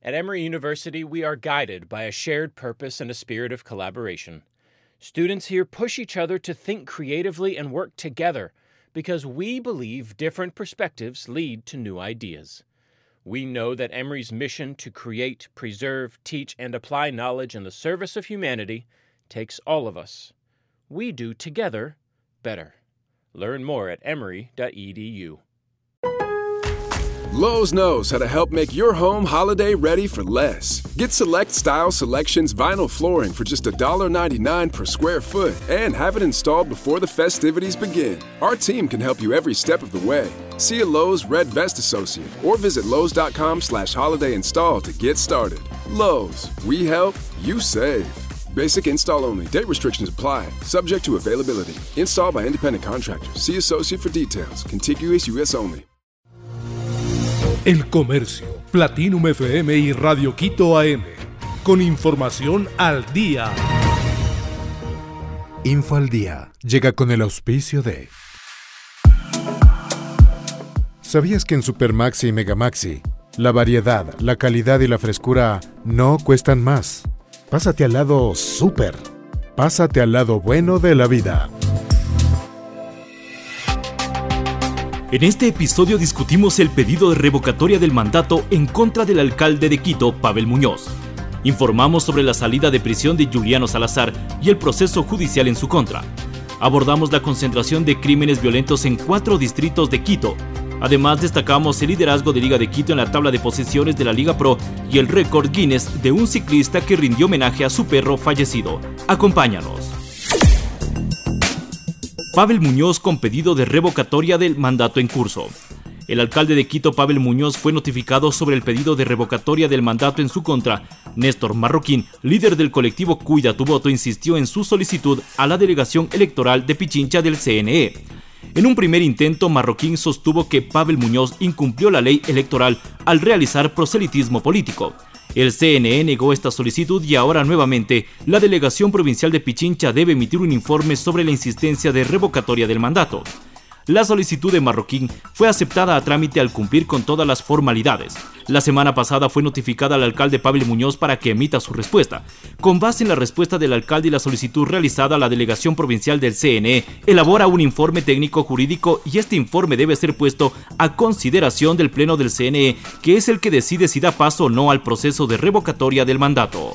At Emory University, we are guided by a shared purpose and a spirit of collaboration. Students here push each other to think creatively and work together because we believe different perspectives lead to new ideas. We know that Emory's mission to create, preserve, teach, and apply knowledge in the service of humanity takes all of us. We do together better. Learn more at emory.edu. Lowe's knows how to help make your home holiday ready for less. Get Select Style Selections vinyl flooring for just $1.99 per square foot and have it installed before the festivities begin. Our team can help you every step of the way. See a Lowe's Red Vest associate or visit Lowe's.com/holiday install to get started. Lowe's, we help, you save. Basic install only. Date restrictions apply. Subject to availability. Installed by independent contractors. See associate for details. Contiguous U.S. only. El Comercio, Platinum FM y Radio Quito AM. Con información al día. Info al Día llega con el auspicio de... ¿Sabías que en Supermaxi y Megamaxi la variedad, la calidad y la frescura no cuestan más? Pásate al lado súper. Pásate al lado bueno de la vida. En este episodio discutimos el pedido de revocatoria del mandato en contra del alcalde de Quito, Pavel Muñoz. Informamos sobre la salida de prisión de Juliano Salazar y el proceso judicial en su contra. Abordamos la concentración de crímenes violentos en 4 distritos de Quito. Además, destacamos el liderazgo de Liga de Quito en la tabla de posiciones de la Liga Pro y el récord Guinness de un ciclista que rindió homenaje a su perro fallecido. Acompáñanos. Pavel Muñoz con pedido de revocatoria del mandato en curso. El alcalde de Quito, Pavel Muñoz, fue notificado sobre el pedido de revocatoria del mandato en su contra. Néstor Marroquín, líder del colectivo Cuida tu Voto, insistió en su solicitud a la delegación electoral de Pichincha del CNE. En un primer intento, Marroquín sostuvo que Pavel Muñoz incumplió la ley electoral al realizar proselitismo político. El CNE negó esta solicitud y ahora nuevamente la Delegación Provincial de Pichincha debe emitir un informe sobre la insistencia de revocatoria del mandato. La solicitud de Marroquín fue aceptada a trámite al cumplir con todas las formalidades. La semana pasada fue notificada al alcalde Pavel Muñoz para que emita su respuesta. Con base en la respuesta del alcalde y la solicitud realizada, la Delegación Provincial del CNE elabora un informe técnico jurídico y este informe debe ser puesto a consideración del Pleno del CNE, que es el que decide si da paso o no al proceso de revocatoria del mandato.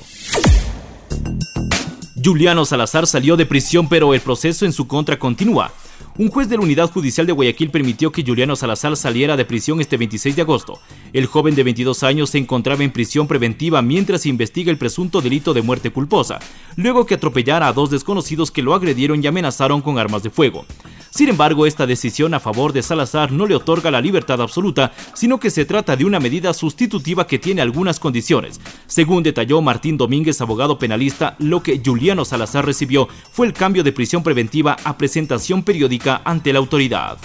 Juliano Salazar salió de prisión, pero el proceso en su contra continúa. Un juez de la Unidad Judicial de Guayaquil permitió que Juliano Salazar saliera de prisión este 26 de agosto. El joven de 22 años se encontraba en prisión preventiva mientras se investiga el presunto delito de muerte culposa, luego que atropellara a 2 desconocidos que lo agredieron y amenazaron con armas de fuego. Sin embargo, esta decisión a favor de Salazar no le otorga la libertad absoluta, sino que se trata de una medida sustitutiva que tiene algunas condiciones. Según detalló Martín Domínguez, abogado penalista, lo que Juliano Salazar recibió fue el cambio de prisión preventiva a presentación periódica ante la autoridad.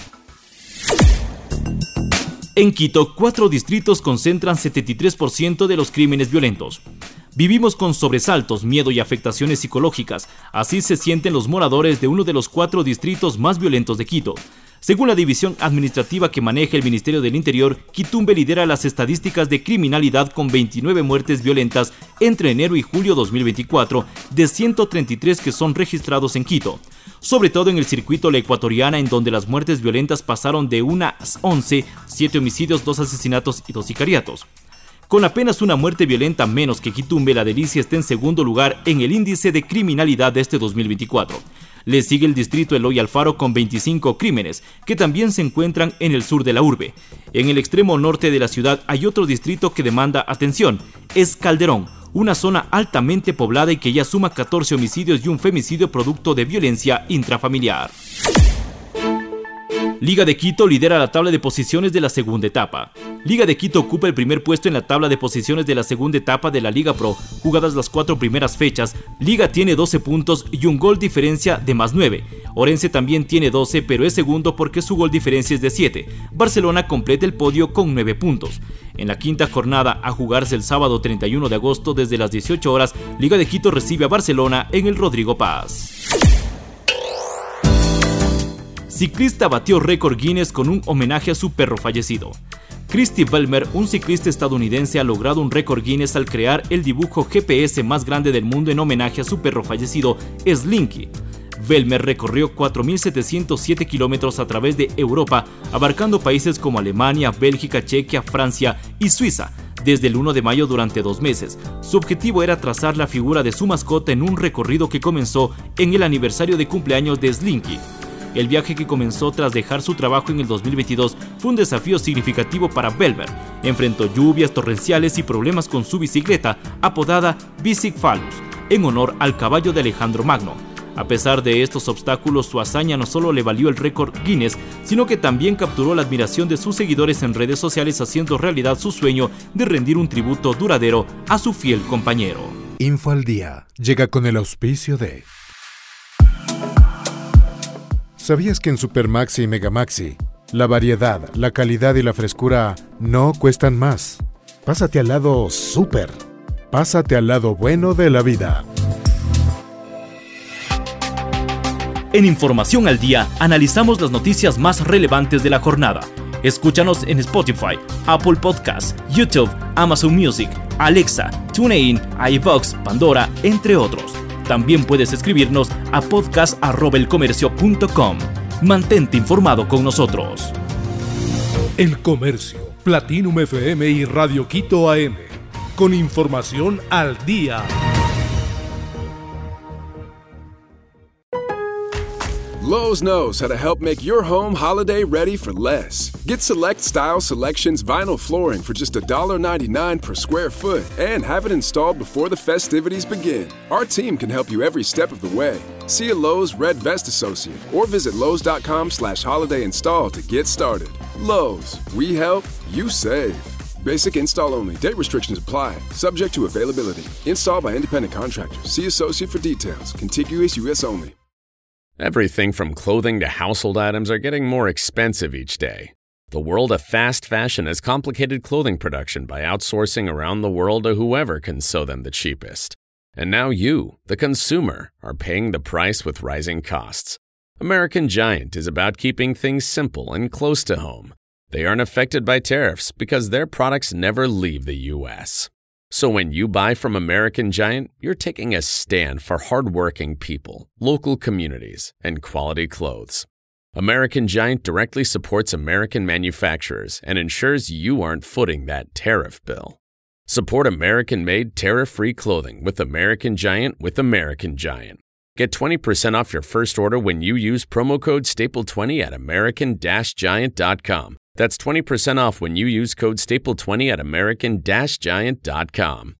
En Quito, 4 distritos concentran 73% de los crímenes violentos. Vivimos con sobresaltos, miedo y afectaciones psicológicas. Así se sienten los moradores de uno de los 4 distritos más violentos de Quito. Según la división administrativa que maneja el Ministerio del Interior, Quitumbe lidera las estadísticas de criminalidad con 29 muertes violentas entre enero y julio 2024, de 133 que son registrados en Quito. Sobre todo en el circuito La Ecuatoriana, en donde las muertes violentas pasaron de unas 11, 7 homicidios, 2 asesinatos y 2 sicariatos. Con apenas una muerte violenta menos que Quitumbe, La Delicia está en segundo lugar en el índice de criminalidad de este 2024. Le sigue el distrito Eloy Alfaro con 25 crímenes, que también se encuentran en el sur de la urbe. En el extremo norte de la ciudad hay otro distrito que demanda atención, es Calderón, una zona altamente poblada y que ya suma 14 homicidios y un femicidio producto de violencia intrafamiliar. Liga de Quito lidera la tabla de posiciones de la segunda etapa. Liga de Quito ocupa el primer puesto en la tabla de posiciones de la segunda etapa de la Liga Pro. Jugadas las 4 primeras fechas, Liga tiene 12 puntos y un gol diferencia de más 9. Orense también tiene 12, pero es segundo porque su gol diferencia es de 7. Barcelona completa el podio con 9 puntos. En la quinta jornada, a jugarse el sábado 31 de agosto desde las 18 horas, Liga de Quito recibe a Barcelona en el Rodrigo Paz. Ciclista batió récord Guinness con un homenaje a su perro fallecido. Christy Velmer, un ciclista estadounidense, ha logrado un récord Guinness al crear el dibujo GPS más grande del mundo en homenaje a su perro fallecido, Slinky. Velmer recorrió 4.707 kilómetros a través de Europa, abarcando países como Alemania, Bélgica, Chequia, Francia y Suiza, desde el 1 de mayo durante 2 meses. Su objetivo era trazar la figura de su mascota en un recorrido que comenzó en el aniversario de cumpleaños de Slinky. El viaje, que comenzó tras dejar su trabajo en el 2022, fue un desafío significativo para Velmer. Enfrentó lluvias torrenciales y problemas con su bicicleta, apodada Bicycfalus, en honor al caballo de Alejandro Magno. A pesar de estos obstáculos, su hazaña no solo le valió el récord Guinness, sino que también capturó la admiración de sus seguidores en redes sociales, haciendo realidad su sueño de rendir un tributo duradero a su fiel compañero. Info al Día llega con el auspicio de... ¿Sabías que en Supermaxi y Megamaxi la variedad, la calidad y la frescura no cuestan más? Pásate al lado súper. Pásate al lado bueno de la vida. En Información al Día analizamos las noticias más relevantes de la jornada. Escúchanos en Spotify, Apple Podcasts, YouTube, Amazon Music, Alexa, TuneIn, iVoox, Pandora, entre otros. También puedes escribirnos a podcast@elcomercio.com. Mantente informado con nosotros. El Comercio, Platinum FM y Radio Quito AM. Con información al día. Lowe's knows how to help make your home holiday ready for less. Get Select Style Selections vinyl flooring for just $1.99 per square foot and have it installed before the festivities begin. Our team can help you every step of the way. See a Lowe's Red Vest associate or visit Lowe's.com/holiday install to get started. Lowe's, we help, you save. Basic install only. Date restrictions apply. Subject to availability. Installed by independent contractors. See associate for details. Contiguous U.S. only. Everything from clothing to household items are getting more expensive each day. The world of fast fashion has complicated clothing production by outsourcing around the world to whoever can sew them the cheapest. And now you, the consumer, are paying the price with rising costs. American Giant is about keeping things simple and close to home. They aren't affected by tariffs because their products never leave the U.S. So when you buy from American Giant, you're taking a stand for hardworking people, local communities, and quality clothes. American Giant directly supports American manufacturers and ensures you aren't footing that tariff bill. Support American-made, tariff-free clothing with American Giant with American Giant. Get 20% off your first order when you use promo code STAPLE20 at American-Giant.com. That's 20% off when you use code STAPLE20 at American-Giant.com.